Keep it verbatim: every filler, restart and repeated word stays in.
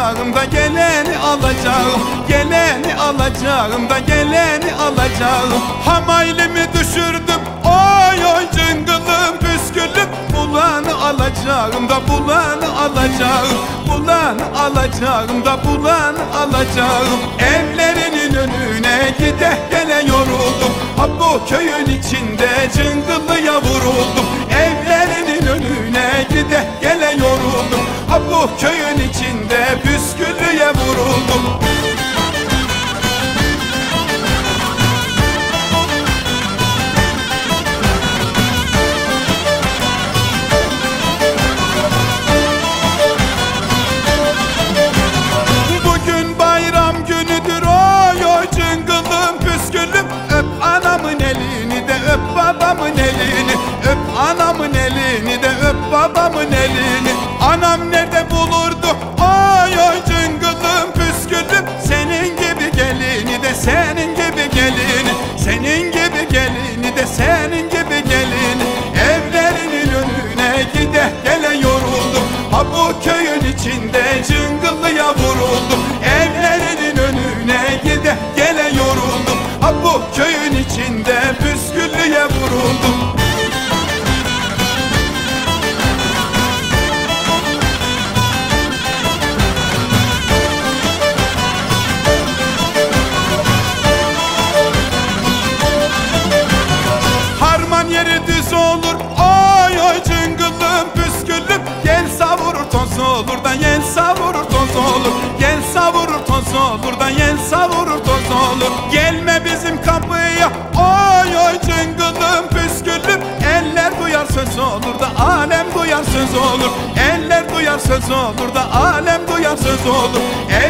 alacağım da geleni alacağım. Geleni alacağım da geleni alacağım. Hamaylimi düşürdüm oy oy cıngılım püskülüm. Bulanı alacağım da bulanı alacağım. Bulanı alacağım da bulanı alacağım. Evlerinin önüne gide gele yoruldum. Ha bu köyün içinde cıngıllıya vuruldum. Evlerinin önüne gide gele yoruldum. Ha bu köyün içinde püsküllüye vuruldum. Bugün bayram günüdür oy oy cıngılım püsküllüm. Öp anamın elini de öp babamın elini. Öp anamın elini de öp babamın elini. Anam nerede bulurdu oy oy cıngılım püsküllüm. Senin gibi gelini de senin gibi gelini. Senin gibi gelini de senin gibi gelini. Evlerinin önüne gide gele yoruldum. Ha bu köyün içinde cıngıllıya vuruldum. Evlerinin önüne gide gele yoruldum. Ha bu köyün içinde püsküllüye vuruldum. Harman yeri düz olur oy oy cıngılım püsküllüm. Gel savurur toz olur da yel savurur toz olur. Gel savurur toz olur da yel savurur toz olur. Gelme bizim kapıya oy oy cıngılım püsküllüm. Eller duyar söz olur da alem duyar söz olur. Eller duyar söz olur da alem duyar söz olur.